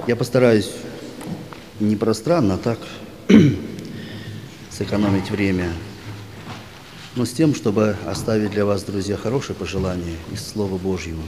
Я постараюсь не пространно, а так сэкономить время, но с тем, чтобы оставить для вас, друзья, хорошее пожелание из Слова Божьего.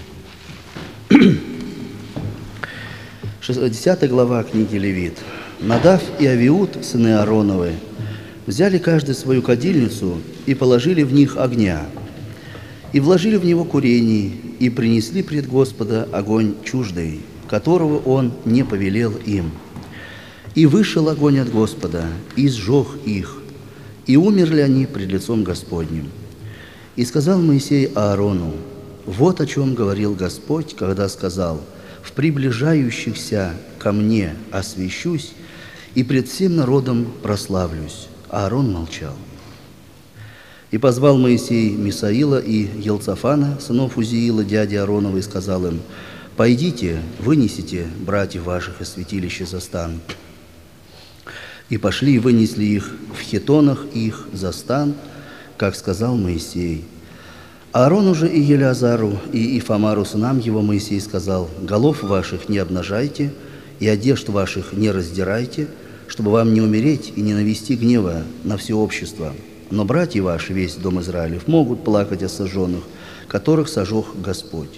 10 глава книги Левит. Надав и Авиуд, сыны Аароновы, взяли каждый свою кадильницу и положили в них огня, и вложили в него курений, и принесли пред Господа огонь чуждый, которого Он не повелел им. И вышел огонь от Господа, и сжег их, и умерли они пред лицом Господним. И сказал Моисей Аарону: вот о чем говорил Господь, когда сказал: в приближающихся ко мне освящусь, и пред всем народом прославлюсь. Аарон молчал. И позвал Моисей Мисаила и Елцафана, сынов Узиила, дяди Ааронова, и сказал им: пойдите, вынесите братьев ваших из святилища за стан. И пошли и вынесли их в хитонах их за стан, как сказал Моисей. Аарону же и Елеазару и Ифамару, сынам его, Моисей сказал: голов ваших не обнажайте, и одежд ваших не раздирайте, чтобы вам не умереть и не навести гнева на все общество. Но братья ваши, весь дом Израилев, могут плакать о сожженных, которых сожег Господь.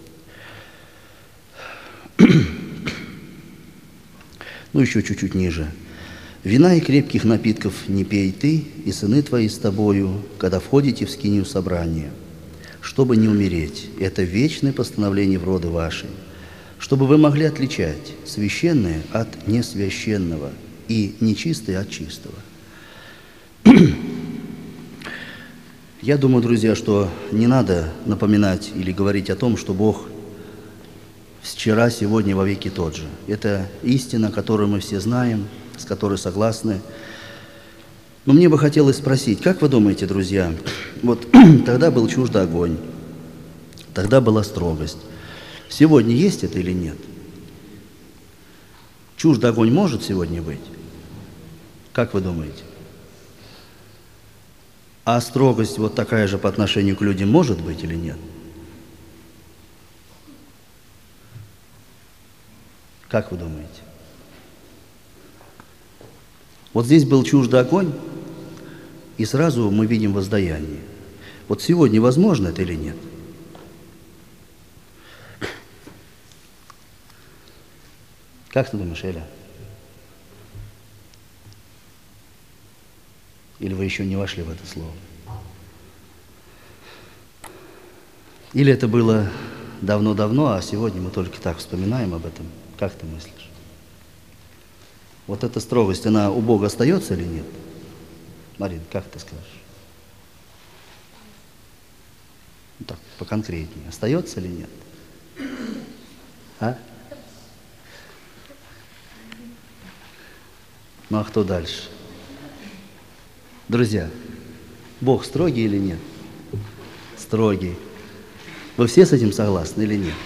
Ну, еще чуть-чуть ниже. «Вина и крепких напитков не пей ты, и сыны твои с тобою, когда входите в скинию собрания, чтобы не умереть. Это вечное постановление в роды ваши, чтобы вы могли отличать священное от несвященного и нечистое от чистого». Я думаю, друзья, что не надо напоминать или говорить о том, что Бог вчера, сегодня, во веки тот же. Это истина, которую мы все знаем, с которой согласны. Но мне бы хотелось спросить, как вы думаете, друзья, вот тогда был чуждый огонь, тогда была строгость. Сегодня есть это или нет? Чуждый огонь может сегодня быть? Как вы думаете? А строгость вот такая же по отношению к людям может быть или нет? Как вы думаете? Вот здесь был чуждый огонь, и сразу мы видим воздаяние. Вот сегодня возможно это или нет? Как ты думаешь, Эля? Или вы еще не вошли в это слово? Или это было давно-давно, а сегодня мы только так вспоминаем об этом? Как ты мыслишь? Вот эта строгость, она у Бога остается или нет? Марин, как ты скажешь? Ну, так, поконкретнее. Остается или нет? А? Ну, а кто дальше? Друзья, Бог строгий или нет? Строгий. Вы все с этим согласны или нет?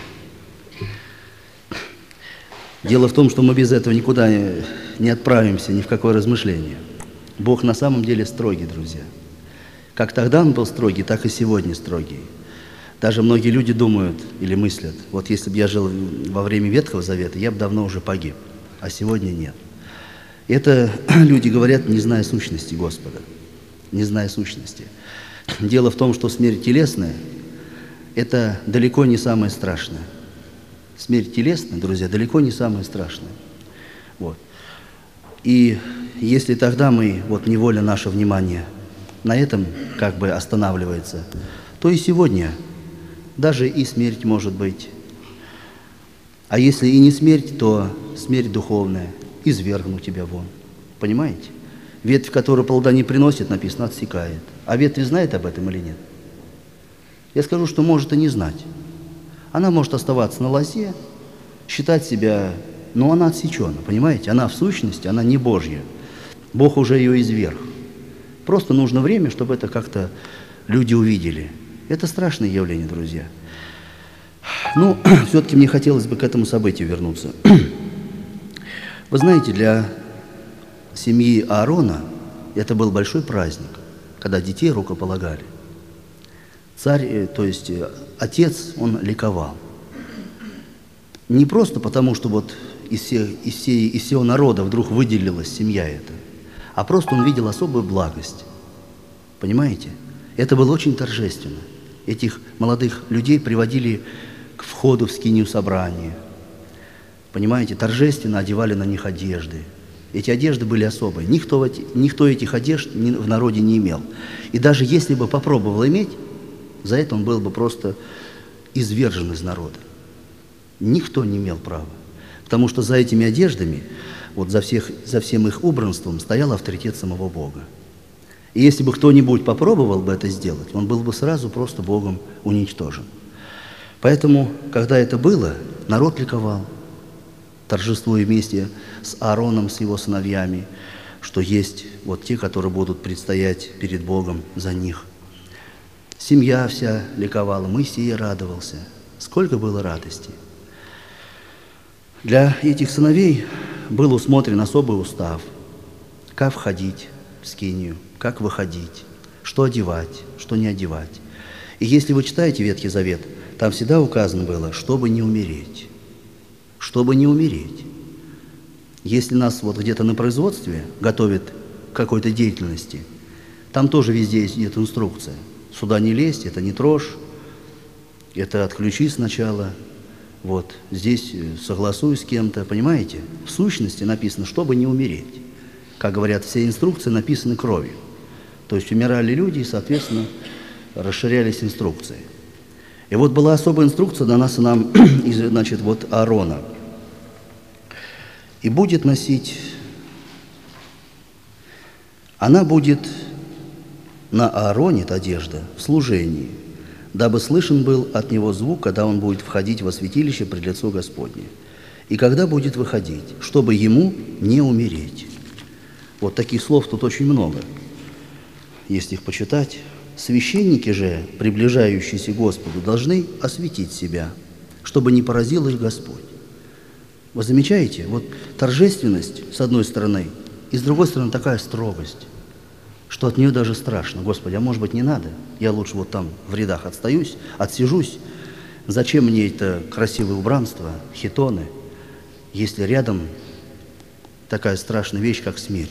Дело в том, что мы без этого никуда не отправимся, ни в какое размышление. Бог на самом деле строгий, друзья. Как тогда Он был строгий, так и сегодня строгий. Даже многие люди думают или мыслят: вот если бы я жил во время Ветхого Завета, я бы давно уже погиб, а сегодня нет. Это люди говорят, не зная сущности Господа, не зная сущности. Дело в том, что смерть телесная – это далеко не самое страшное. Смерть телесная, друзья, далеко не самое страшное. Вот. И если тогда мы, вот неволя наше внимание на этом как бы останавливается, то и сегодня даже и смерть может быть. А если и не смерть, то смерть духовная. Извергну тебя вон. Понимаете? Ветвь, которая плода не приносит, написано, отсекает. А ветвь знает об этом или нет? Я скажу, что может и не знать. Она может оставаться на лозе, считать себя, но она отсечена, понимаете? Она в сущности, она не Божья. Бог уже ее изверг. Просто нужно время, чтобы это как-то люди увидели. Это страшное явление, друзья. Ну, все-таки мне хотелось бы к этому событию вернуться. Вы знаете, для семьи Аарона это был большой праздник, когда детей рукополагали. Царь, то есть отец, он ликовал. Не просто потому, что вот из всего народа вдруг выделилась семья эта, а просто он видел особую благость. Понимаете? Это было очень торжественно. Этих молодых людей приводили к входу в скинию собрания. Понимаете? Торжественно одевали на них одежды. Эти одежды были особые. Никто этих одежд в народе не имел. И даже если бы попробовал иметь, за это он был бы просто извержен из народа. Никто не имел права. Потому что за этими одеждами, вот за всем их убранством стоял авторитет самого Бога. И если бы кто-нибудь попробовал бы это сделать, он был бы сразу просто Богом уничтожен. Поэтому, когда это было, народ ликовал, торжествуя вместе с Аароном, с его сыновьями, что есть вот те, которые будут предстоять перед Богом за них. Семья вся ликовала, Моисей радовался. Сколько было радости! Для этих сыновей был усмотрен особый устав, как входить в скинию, как выходить, что одевать, что не одевать. И если вы читаете Ветхий Завет, там всегда указано было, чтобы не умереть. Чтобы не умереть. Если нас вот где-то на производстве готовят к какой-то деятельности, там тоже везде есть инструкция. Сюда не лезть, это не трожь, это отключи сначала. Вот здесь согласуй с кем-то, понимаете? В сущности написано, чтобы не умереть. Как говорят, все инструкции написаны кровью. То есть умирали люди, и, соответственно, расширялись инструкции. И вот была особая инструкция дана нам, значит, вот Аарона. И будет носить, она будет на Аароне, эта одежда, в служении, дабы слышен был от него звук, когда он будет входить во святилище пред лицо Господне. И когда будет выходить, чтобы ему не умереть. Вот таких слов тут очень много, если их почитать. Священники же, приближающиеся к Господу, должны осветить себя, чтобы не поразил их Господь. Вы замечаете? Вот торжественность, с одной стороны, и с другой стороны такая строгость, что от нее даже страшно. Господи, а может быть не надо? Я лучше вот там в рядах отсижусь. Зачем мне это красивое убранство, хитоны, если рядом такая страшная вещь, как смерть?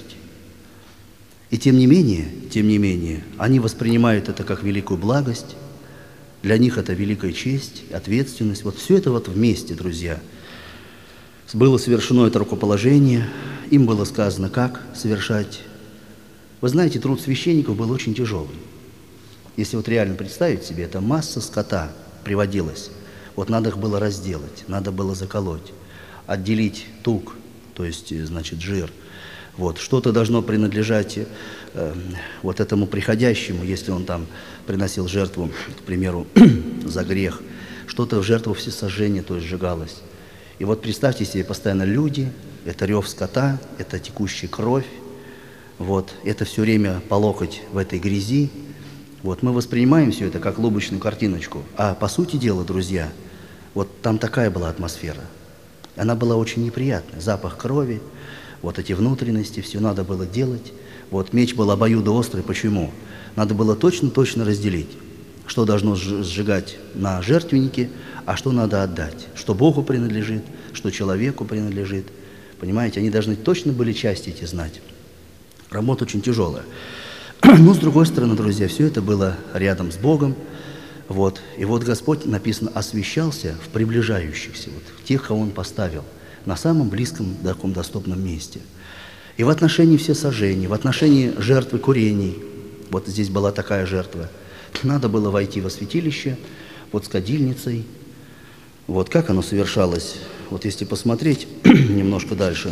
И тем не менее, они воспринимают это как великую благость, для них это великая честь, ответственность. Вот все это вот вместе, друзья. Было совершено это рукоположение, им было сказано, как совершать. Вы знаете, труд священников был очень тяжелый. Если вот реально представить себе, это масса скота приводилась. Вот надо их было разделать, надо было заколоть, отделить тук, то есть, значит, жир. Вот, что-то должно принадлежать вот этому приходящему, если он там приносил жертву, к примеру, за грех. Что-то в жертву всесожжения, то есть сжигалось. И вот представьте себе постоянно люди, это рев скота, это текущая кровь, вот, это все время по локоть в этой грязи. Вот, мы воспринимаем все это как лубочную картиночку. А по сути дела, друзья, вот там такая была атмосфера. Она была очень неприятная. Запах крови, вот эти внутренности, все надо было делать. Вот меч был обоюдоострый. Почему? Надо было точно разделить, что должно сжигать на жертвеннике, а что надо отдать, что Богу принадлежит, что человеку принадлежит. Понимаете, они должны точно были части эти знать. Работа очень тяжелая. Но, с другой стороны, друзья, все это было рядом с Богом. Вот. И вот Господь, написано, освящался в приближающихся, вот, в тех, кого Он поставил, на самом близком, таком доступном месте. И в отношении всесожжений, в отношении жертвы курений, вот здесь была такая жертва, надо было войти во святилище, вот с кадильницей. Вот как оно совершалось, вот если посмотреть немножко дальше,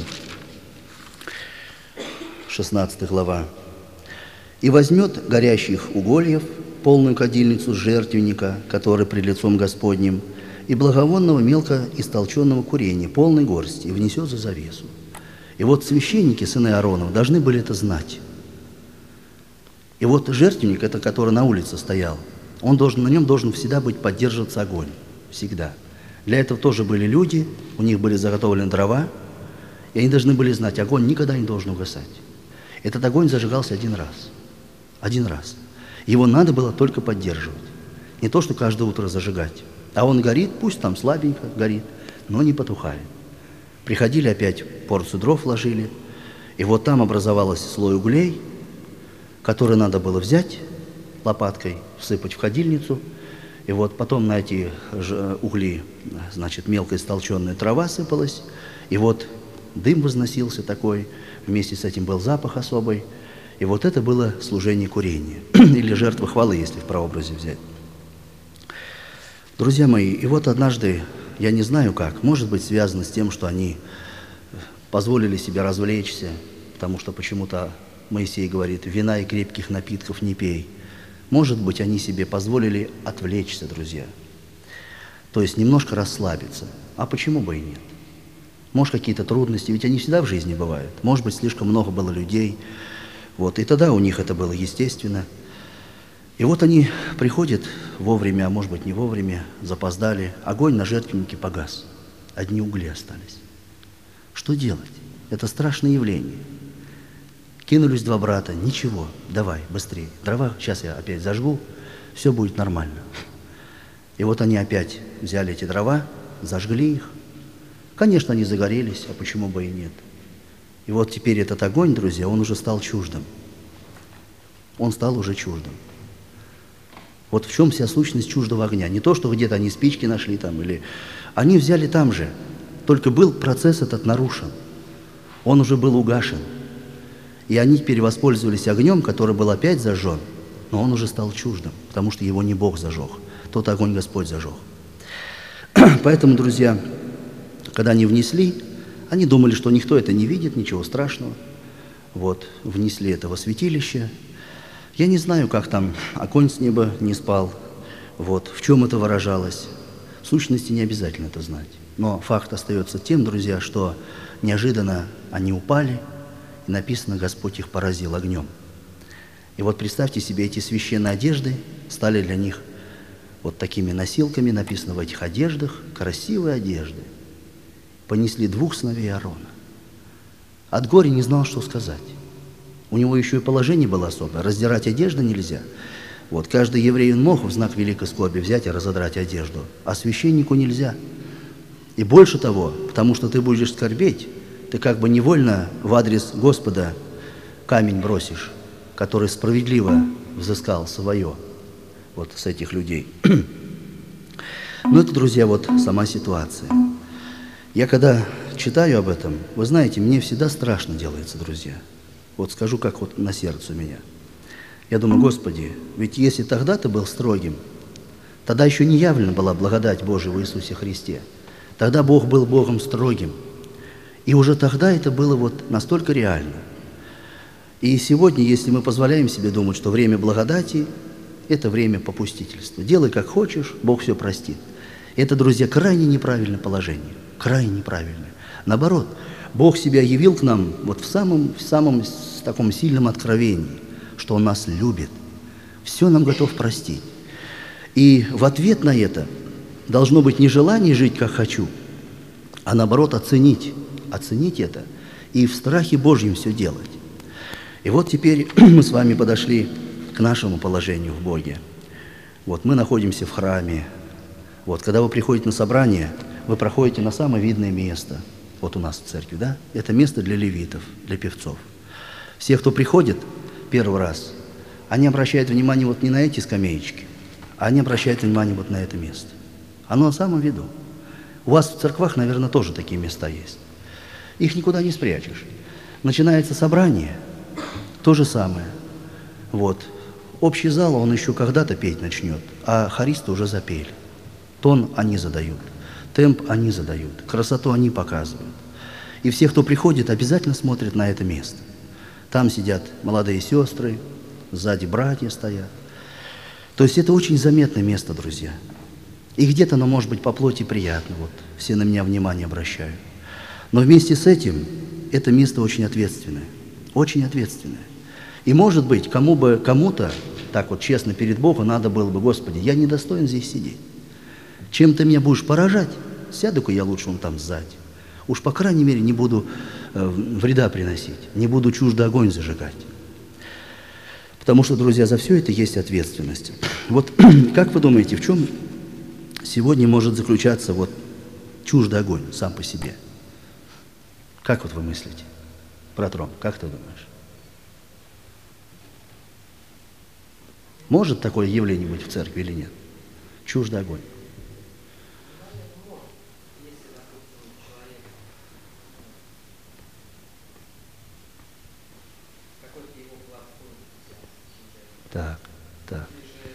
16 глава. «И возьмет горящих угольев, полную кадильницу жертвенника, который пред лицом Господним, и благовонного мелко истолченного курения, полной горсти, и внесет за завесу». И вот священники, сыны Ааронов, должны были это знать. И вот жертвенник, это который на улице стоял, на нем должен всегда быть поддерживаться огонь. Всегда. Для этого тоже были люди, у них были заготовлены дрова, и они должны были знать, огонь никогда не должен угасать. Этот огонь зажигался один раз. Один раз. Его надо было только поддерживать. Не то, что каждое утро зажигать. А он горит, пусть там слабенько горит, но не потухает. Приходили опять, порцию дров ложили, и вот там образовался слой углей, который надо было взять лопаткой, всыпать в кадильницу, и вот потом на эти угли, значит, мелко истолченная трава сыпалась, и вот дым возносился такой, вместе с этим был запах особый, и вот это было служение курения, или жертва хвалы, если в прообразе взять. Друзья мои, и вот однажды, я не знаю как, может быть связано с тем, что они позволили себе развлечься, потому что почему-то Моисей говорит, вина и крепких напитков не пей. Может быть, они себе позволили отвлечься, друзья. То есть немножко расслабиться. А почему бы и нет? Может, какие-то трудности, ведь они всегда в жизни бывают. Может быть, слишком много было людей. Вот, и тогда у них это было естественно. И вот они приходят вовремя, а может быть, не вовремя, запоздали. Огонь на жертвеннике погас. Одни угли остались. Что делать? Это страшное явление. Кинулись два брата, ничего, давай, быстрее. Дрова, сейчас я опять зажгу, все будет нормально. И вот они опять взяли эти дрова, зажгли их. Конечно, они загорелись, а почему бы и нет. И вот теперь этот огонь, друзья, он уже стал чуждым. Он стал уже чуждым. Вот в чем вся сущность чуждого огня. Не то, что где-то они спички нашли там, или... Они взяли там же, только был процесс этот нарушен. Он уже был угашен. И они теперь воспользовались огнем, который был опять зажжен, но он уже стал чуждым, потому что его не Бог зажег, тот огонь Господь зажег. Поэтому, друзья, когда они внесли, они думали, что никто это не видит, ничего страшного. Вот, внесли это во святилище. Я не знаю, как там огонь с неба не спал, вот, в чем это выражалось. В сущности, не обязательно это знать. Но факт остается тем, друзья, что неожиданно они упали, и написано, Господь их поразил огнем. И вот представьте себе, эти священные одежды стали для них вот такими носилками, написано в этих одеждах, красивые одежды. Понесли двух сыновей Аарона. От горя не знал, что сказать. У него еще и положение было особое, раздирать одежду нельзя. Вот, каждый еврей он мог в знак великой скорби взять и разодрать одежду, а священнику нельзя. И больше того, потому что ты будешь скорбеть, ты как бы невольно в адрес Господа камень бросишь, который справедливо взыскал свое вот с этих людей. Ну, это, друзья, вот сама ситуация. Я когда читаю об этом, вы знаете, мне всегда страшно делается, друзья. Вот скажу, как вот на сердце у меня. Я думаю, Господи, ведь если тогда ты был строгим, тогда еще не явлена была благодать Божия в Иисусе Христе. Тогда Бог был Богом строгим. И уже тогда это было вот настолько реально. И сегодня, если мы позволяем себе думать, что время благодати – это время попустительства. Делай как хочешь, Бог все простит. Это, друзья, крайне неправильное положение. Крайне неправильное. Наоборот, Бог себя явил к нам вот в самом таком сильном откровении, что Он нас любит. Все нам готов простить. И в ответ на это должно быть не желание жить, как хочу, а наоборот оценить это и в страхе Божьем все делать. И вот теперь мы с вами подошли к нашему положению в Боге. Вот мы находимся в храме. Вот когда вы приходите на собрание, вы проходите на самое видное место. Вот у нас в церкви, да? Это место для левитов, для певцов. Все, кто приходит первый раз, они обращают внимание вот не на эти скамеечки, а они обращают внимание вот на это место. Оно на самом виду. У вас в церквах, наверное, тоже такие места есть. Их никуда не спрячешь. Начинается собрание, то же самое. Вот. Общий зал, он еще когда-то петь начнет, а хористы уже запели. Тон они задают, темп они задают, красоту они показывают. И все, кто приходит, обязательно смотрят на это место. Там сидят молодые сестры, сзади братья стоят. То есть это очень заметное место, друзья. И где-то оно может быть по плоти приятно, вот все на меня внимание обращают. Но вместе с этим это место очень ответственное, очень ответственное. И может быть, кому-то, так вот честно перед Богом, надо было бы, Господи, я не достоин здесь сидеть. Чем ты меня будешь поражать, сяду-ка я лучше вон там сзади. Уж по крайней мере не буду вреда приносить, не буду чуждый огонь зажигать. Потому что, друзья, за все это есть ответственность. Вот как вы думаете, в чем сегодня может заключаться вот чуждый огонь сам по себе? Как вот вы мыслите? Братром, как ты думаешь? Может такое явление быть в церкви или нет? Чуждый огонь. Так, так.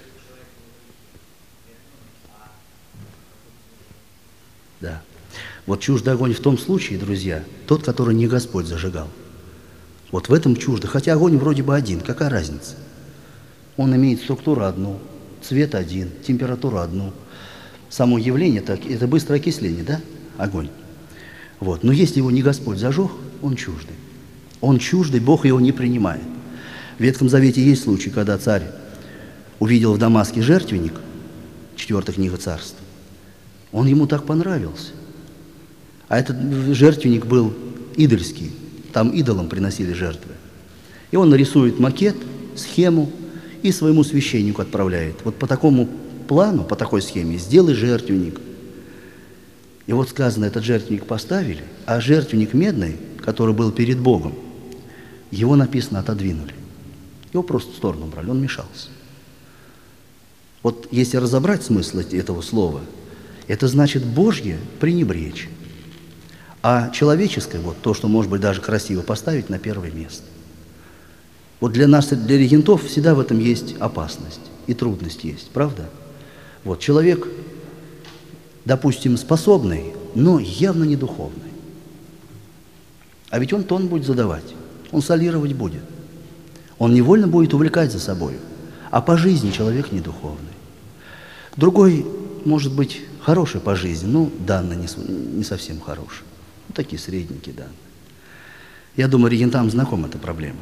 Да. Вот чуждый огонь в том случае, друзья, тот, который не Господь зажигал. Вот в этом чуждо. Хотя огонь вроде бы один, какая разница? Он имеет структуру одну, цвет один, температуру одну. Само явление, так, это быстрое окисление, да? Огонь. Вот. Но если его не Господь зажег, он чуждый. Он чуждый, Бог его не принимает. В Ветхом Завете есть случай, когда царь увидел в Дамаске жертвенник, 4 книга Царств. Он ему так понравился. А этот жертвенник был идольский. Там идолам приносили жертвы. И он нарисует макет, схему и своему священнику отправляет. Вот по такому плану, по такой схеме сделай жертвенник. И вот сказано, этот жертвенник поставили, а жертвенник медный, который был перед Богом, его, написано, отодвинули. Его просто в сторону брали, он мешался. Вот если разобрать смысл этого слова, это значит Божье пренебречь, а человеческое, вот то, что может быть даже красиво, поставить на первое место. Вот для нас, для регентов, всегда в этом есть опасность и трудность есть, правда? Вот человек, допустим, способный, но явно не духовный. А ведь он тон будет задавать, он солировать будет. Он невольно будет увлекать за собой, а по жизни человек не духовный. Другой, может быть, хороший по жизни, но данный не совсем хороший. Ну, такие средненькие данные. Я думаю, регентам знакома эта проблема.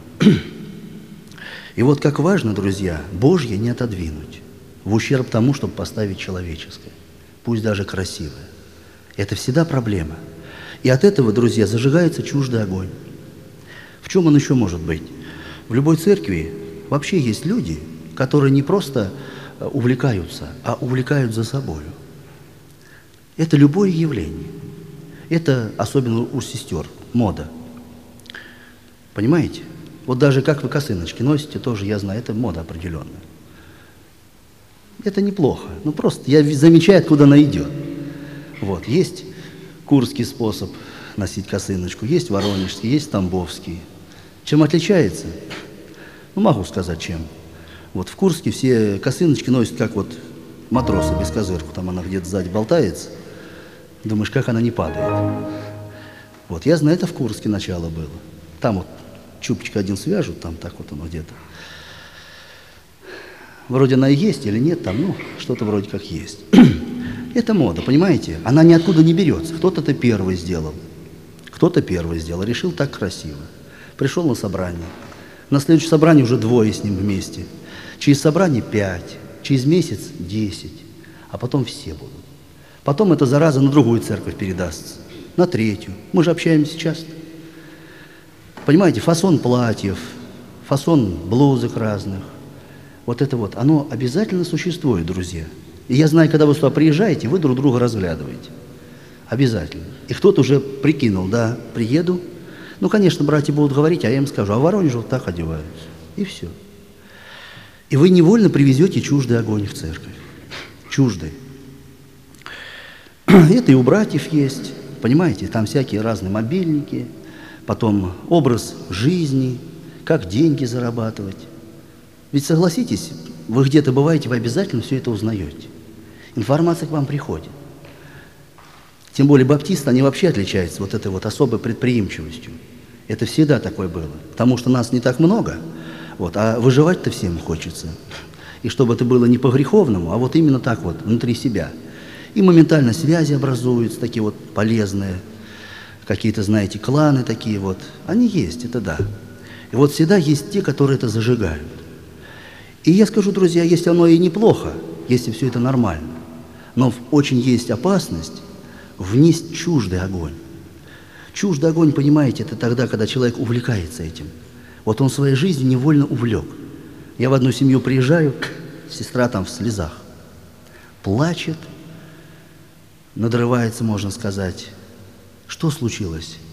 И вот как важно, друзья, Божье не отодвинуть в ущерб тому, чтобы поставить человеческое, пусть даже красивое. Это всегда проблема. И от этого, друзья, зажигается чуждый огонь. В чем он еще может быть? В любой церкви вообще есть люди, которые не просто увлекаются, а увлекают за собою. Это любое явление. Это особенно у сестер, мода. Понимаете? Вот даже как вы косыночки носите, тоже я знаю, это мода определенная. Это неплохо. Ну просто я замечаю, откуда она идет. Вот. Есть курский способ носить косыночку, есть воронежский, есть тамбовский. Чем отличается? Ну, могу сказать, чем. Вот в Курске все косыночки носят, как вот матросы без козырку. Там она где-то сзади болтается. Думаешь, как она не падает. Вот, я знаю, это в Курске начало было. Там вот чубчик один свяжут, там так вот оно где-то. Вроде она и есть или нет, там, ну, что-то вроде как есть. Это мода, понимаете? Она ниоткуда не берется. Кто-то это первый сделал. Кто-то первый сделал, решил так красиво. Пришел на собрание. На следующее собрание уже двое с ним вместе. Через собрание 5, через месяц 10, а потом все будут. Потом эта зараза на другую церковь передастся, на третью. Мы же общаемся часто. Понимаете, фасон платьев, фасон блузок разных. Вот это вот, оно обязательно существует, друзья. И я знаю, когда вы сюда приезжаете, вы друг друга разглядываете. Обязательно. И кто-то уже прикинул, да, приеду. Ну, конечно, братья будут говорить, а я им скажу, а в Воронеже вот так одеваются. И все. И вы невольно привезете чуждый огонь в церковь. Чуждый. Это и у братьев есть. Понимаете, там всякие разные мобильники, потом образ жизни, как деньги зарабатывать. Ведь согласитесь, вы где-то бываете, вы обязательно все это узнаете. Информация к вам приходит. Тем более баптисты, они вообще отличаются вот этой вот особой предприимчивостью. Это всегда такое было. Потому что нас не так много, вот, а выживать-то всем хочется. И чтобы это было не по-греховному, а вот именно так вот, внутри себя. И моментально связи образуются, такие вот полезные, какие-то, знаете, кланы такие вот. Они есть, это да. И вот всегда есть те, которые это зажигают. И я скажу, друзья, если оно и неплохо, если все это нормально, но очень есть опасность внести чуждый огонь. Чуждый огонь, понимаете, это тогда, когда человек увлекается этим. Вот он в своей жизни невольно увлек. Я в одну семью приезжаю, сестра там в слезах. Плачет, надрывается, можно сказать. Что случилось?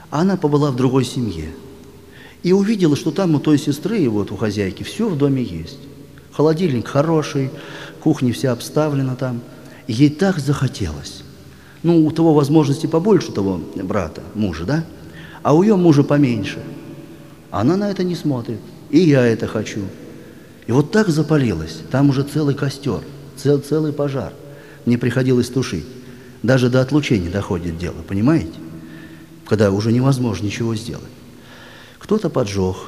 А она побыла в другой семье. И увидела, что там у той сестры, и вот у хозяйки, все в доме есть. Холодильник хороший, кухня вся обставлена там. И ей так захотелось. Ну, у того возможности побольше, у того брата, мужа, да? А у ее мужа поменьше. Она на это не смотрит. И я это хочу. И вот так запалилась. Там уже целый костер, целый пожар. Мне приходилось тушить. Даже до отлучения доходит дело, понимаете? Когда уже невозможно ничего сделать. Кто-то поджег.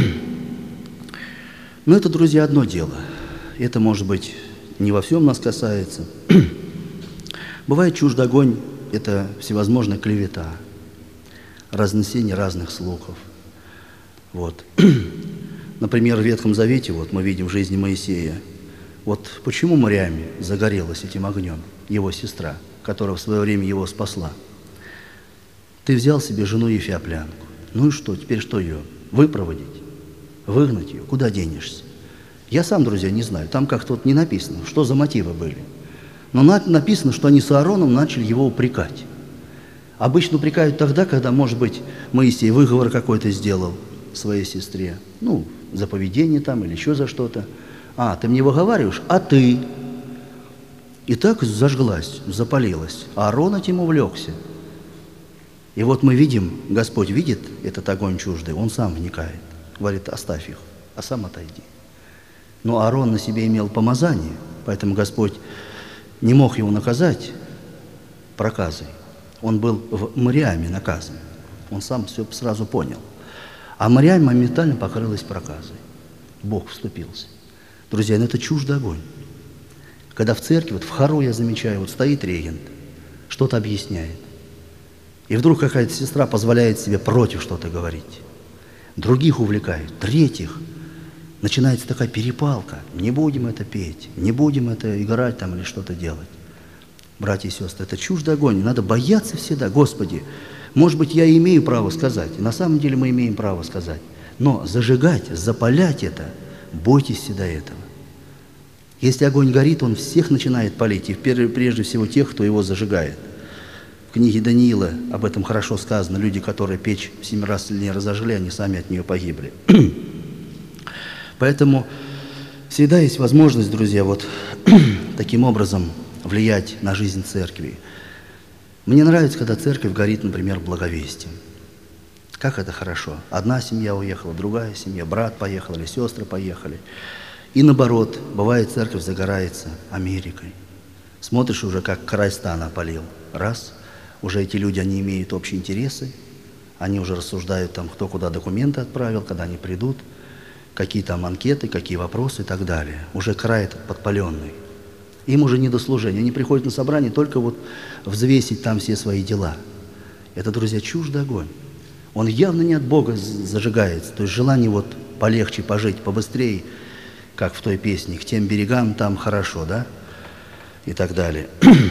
Но это, друзья, одно дело. Это, может быть, не во всем нас касается. Бывает чуждый огонь – это всевозможная клевета, разнесение разных слухов. Вот. Например, в Ветхом Завете, вот мы видим в жизни Моисея, вот почему Мириам загорелась этим огнем, его сестра, которая в свое время его спасла. Ты взял себе жену ефиоплянку. Ну и что, теперь что ее? Выпроводить? Выгнать ее? Куда денешься? Я сам, друзья, не знаю. Там как-то вот не написано, что за мотивы были. Но написано, что они с Аароном начали его упрекать. Обычно упрекают тогда, когда, может быть, Моисей выговор какой-то сделал своей сестре. Ну, за поведение там или еще за что-то. А, ты мне выговариваешь, а ты? И так зажглась, запалилась. А Аарон этим увлекся. И вот мы видим, Господь видит этот огонь чуждый, Он сам вникает. Говорит, оставь их, а сам отойди. Но Аарон на себе имел помазание, поэтому Господь не мог его наказать проказой. Он был в Мириаме наказан. Он сам все сразу понял. А Мириам моментально покрылась проказой. Бог вступился. Друзья, ну это чуждый огонь. Когда в церкви, вот в хору я замечаю, вот стоит регент, что-то объясняет. И вдруг какая-то сестра позволяет себе против что-то говорить. Других увлекают, третьих. Начинается такая перепалка. Не будем это петь, не будем это играть там или что-то делать. Братья и сестры, это чуждый огонь. Надо бояться всегда. Господи, может быть, я имею право сказать. И на самом деле мы имеем право сказать. Но зажигать, запалять это, бойтесь всегда этого. Если огонь горит, он всех начинает палить. И прежде всего тех, кто его зажигает. В книге Даниила об этом хорошо сказано. Люди, которые печь в 7 раз сильнее разожгли, они сами от нее погибли. Поэтому всегда есть возможность, друзья, вот таким образом влиять на жизнь церкви. Мне нравится, когда церковь горит, например, благовестием. Как это хорошо. Одна семья уехала, другая семья, брат поехал или сестры поехали. И наоборот, бывает, церковь загорается Америкой. Смотришь уже, как край стана опалил. Раз. Уже эти люди, они имеют общие интересы. Они уже рассуждают, там, кто куда документы отправил, когда они придут. Какие там анкеты, какие вопросы и так далее. Уже край этот подпаленный. Им уже не до служения. Они приходят на собрание только вот взвесить там все свои дела. Это, друзья, чуждый огонь. Он явно не от Бога зажигается. То есть желание вот полегче пожить, побыстрее, как в той песне, к тем берегам там хорошо, да? И так далее.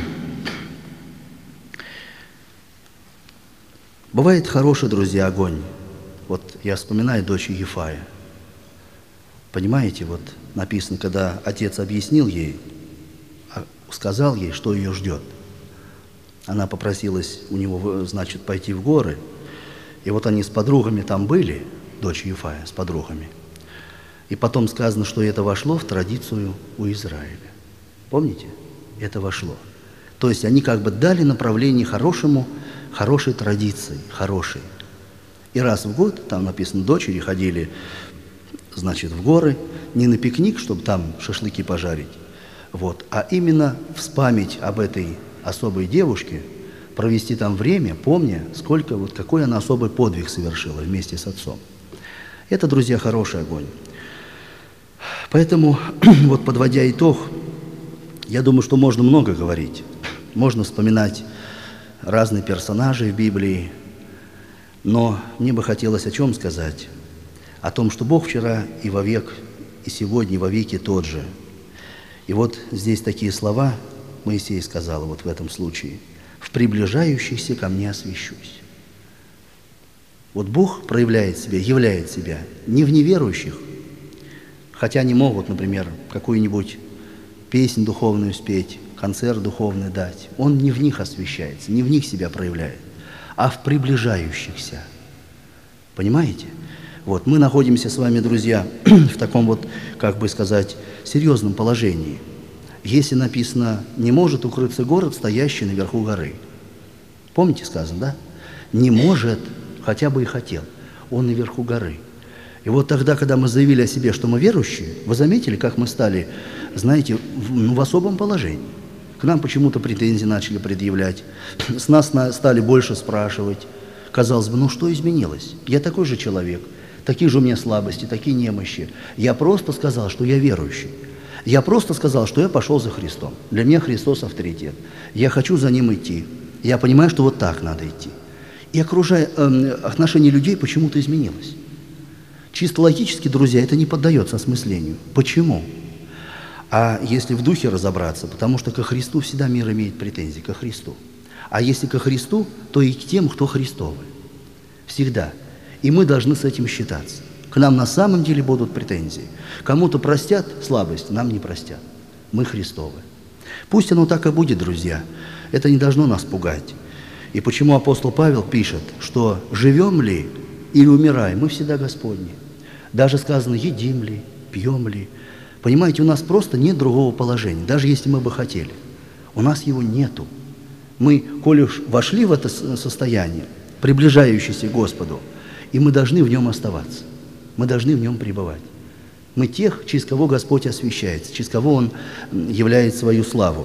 Бывает хороший, друзья, огонь. Вот я вспоминаю дочь Ефая. Понимаете, вот написано, когда отец объяснил ей, сказал ей, что ее ждет. Она попросилась у него, значит, пойти в горы. И вот они с подругами там были, дочь Ефая с подругами. И потом сказано, что это вошло в традицию у Израиля. Помните? Это вошло. То есть они как бы дали направление хорошей традиции, хорошей. И раз в год, там написано, дочери ходили, значит, в горы, не на пикник, чтобы там шашлыки пожарить, вот, а именно вспомнить об этой особой девушке, провести там время, помня, сколько, вот, какой она особый подвиг совершила вместе с отцом. Это, друзья, хороший огонь. Поэтому, вот подводя итог, я думаю, что можно много говорить. Можно вспоминать разные персонажи в Библии, но мне бы хотелось о чем сказать? О том, что Бог вчера и вовек, и сегодня, и вовеки тот же. И вот здесь такие слова Моисей сказал вот в этом случае. «В приближающихся ко мне освящусь». Вот Бог проявляет себя, являет себя не в неверующих, хотя они могут, например, какую-нибудь песнь духовную спеть, концерт духовный дать. Он не в них освящается, не в них себя проявляет, а в приближающихся. Понимаете? Вот, мы находимся с вами, друзья, в таком вот, как бы сказать, серьезном положении. Если написано, не может укрыться город, стоящий наверху горы. Помните, сказано, да? Не может, хотя бы и хотел. Он наверху горы. И вот тогда, когда мы заявили о себе, что мы верующие, вы заметили, как мы стали, знаете, в особом положении. К нам почему-то претензии начали предъявлять, с нас стали больше спрашивать. Казалось бы, ну что изменилось? Я такой же человек, такие же у меня слабости, такие немощи. Я просто сказал, что я верующий. Я просто сказал, что я пошел за Христом. Для меня Христос авторитет. Я хочу за Ним идти. Я понимаю, что вот так надо идти. И отношение людей почему-то изменилось. Чисто логически, друзья, это не поддается осмыслению. Почему? А если в духе разобраться, потому что ко Христу всегда мир имеет претензии, ко Христу. А если ко Христу, то и к тем, кто Христовы. Всегда. И мы должны с этим считаться. К нам на самом деле будут претензии. Кому-то простят слабость, нам не простят. Мы Христовы. Пусть оно так и будет, друзья. Это не должно нас пугать. И почему апостол Павел пишет, что живем ли или умираем, мы всегда Господни. Даже сказано, едим ли, пьем ли. Понимаете, у нас просто нет другого положения, даже если мы бы хотели. У нас его нету. Мы, коли уж вошли в это состояние, приближающееся к Господу, и мы должны в нем оставаться. Мы должны в нем пребывать. Мы тех, через кого Господь освящается, через кого Он являет свою славу.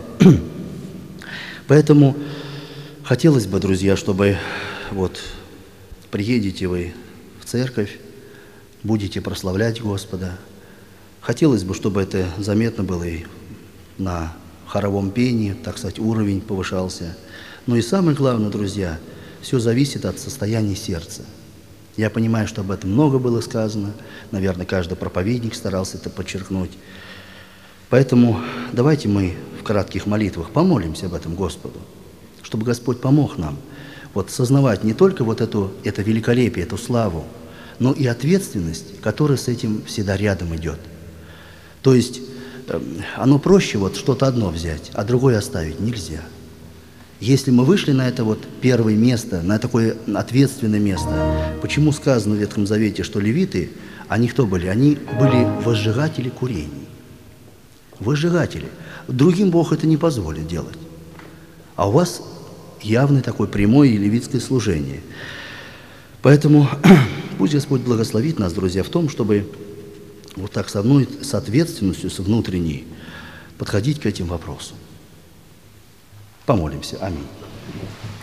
Поэтому хотелось бы, друзья, чтобы вот приедете вы в церковь, будете прославлять Господа. Хотелось бы, чтобы это заметно было и на хоровом пении, так сказать, уровень повышался. Но и самое главное, друзья, все зависит от состояния сердца. Я понимаю, что об этом много было сказано. Наверное, каждый проповедник старался это подчеркнуть. Поэтому давайте мы в кратких молитвах помолимся об этом Господу, чтобы Господь помог нам вот сознавать не только вот это великолепие, эту славу, но и ответственность, которая с этим всегда рядом идет. То есть оно проще вот что-то одно взять, а другое оставить нельзя. Если мы вышли на это вот первое место, на такое ответственное место, почему сказано в Ветхом Завете, что левиты, они кто были? Они были возжигатели курений. Возжигатели. Другим Бог это не позволит делать. А у вас явное такое прямое левитское служение. Поэтому пусть Господь благословит нас, друзья, в том, чтобы вот так с ответственностью, с внутренней, подходить к этим вопросам. Помолимся. Аминь.